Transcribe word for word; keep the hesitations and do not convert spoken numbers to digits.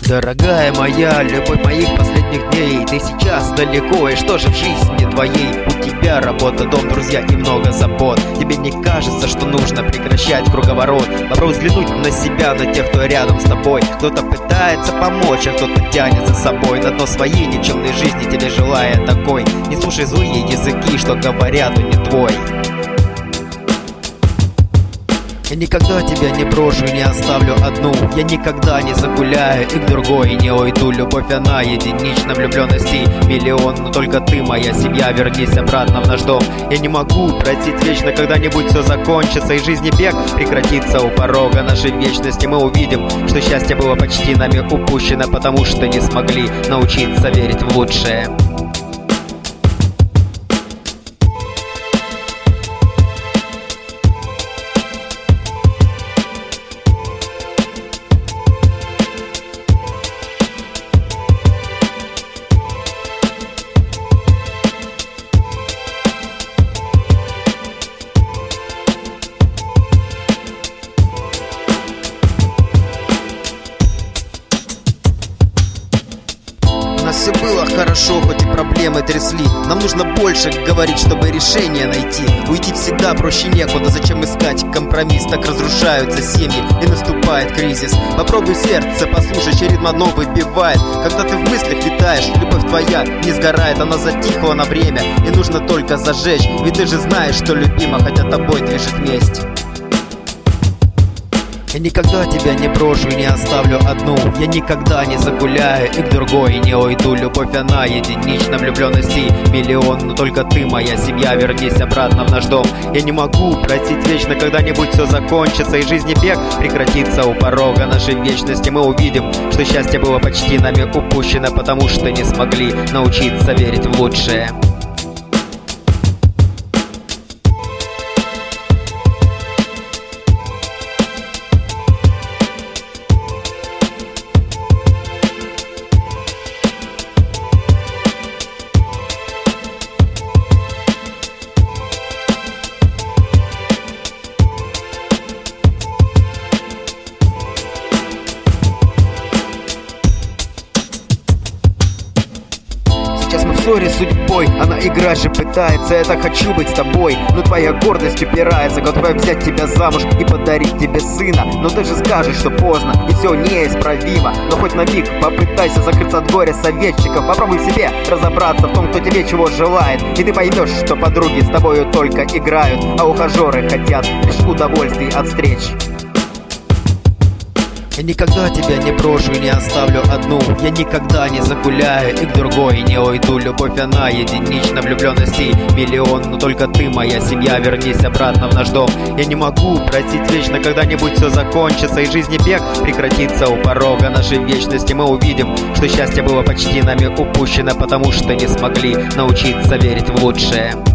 Дорогая моя, любовь моих последних дней, ты сейчас далеко, и что же в жизни твоей? У тебя работа, дом, друзья и много забот. Тебе не кажется, что нужно прекращать круговорот? Попробуй взглянуть на себя, на тех, кто рядом с тобой. Кто-то пытается помочь, а кто-то тянет за собой на дно своей никчемной жизни, тебе желая такой. Не слушай злые языки, что говорят, он не твой. Я никогда тебя не брошу и не оставлю одну. Я никогда не загуляю и к другой не уйду. Любовь она единична, влюбленностей миллион, но только ты моя семья, вернись обратно в наш дом. Я не могу просить вечно, когда-нибудь все закончится и жизни бег прекратится у порога нашей вечности. Мы увидим, что счастье было почти нами упущено, потому что не смогли научиться верить в лучшее. У нас все было хорошо, хоть и проблемы трясли. Нам нужно больше говорить, чтобы решение найти. Уйти всегда проще некуда, зачем искать компромисс? Так разрушаются семьи и наступает кризис. Попробуй сердце послушать, через дно выбивает. Когда ты в мыслях летаешь, любовь твоя не сгорает. Она затихла на время, и нужно только зажечь. Ведь ты же знаешь, что любима, хотя тобой движет месть. Я никогда тебя не брошу и не оставлю одну. Я никогда не загуляю и к другой не уйду. Любовь она единична, влюбленностей миллион, но только ты моя семья, вернись обратно в наш дом. Я не могу просить вечно, когда-нибудь все закончится и жизни бег прекратится у порога нашей вечности. Мы увидим, что счастье было почти нами упущено, потому что не смогли научиться верить в лучшее. Сейчас мы в ссоре с судьбой, она играть же пытается. Я так хочу быть с тобой, но твоя гордость упирается. Готова взять тебя замуж и подарить тебе сына. Но ты же скажешь, что поздно и все неисправимо. Но хоть на миг попытайся закрыться от горя советчиков. Попробуй в себе разобраться в том, кто тебе чего желает. И ты поймешь, что подруги с тобою только играют, а ухажеры хотят лишь удовольствий от встреч. Я никогда тебя не брошу и не оставлю одну. Я никогда не загуляю и к другой не уйду. Любовь она единична, влюбленностей миллион, но только ты моя семья, вернись обратно в наш дом. Я не могу просить вечно, когда-нибудь все закончится и жизни бег прекратится у порога нашей вечности. Мы увидим, что счастье было почти нами упущено, потому что не смогли научиться верить в лучшее.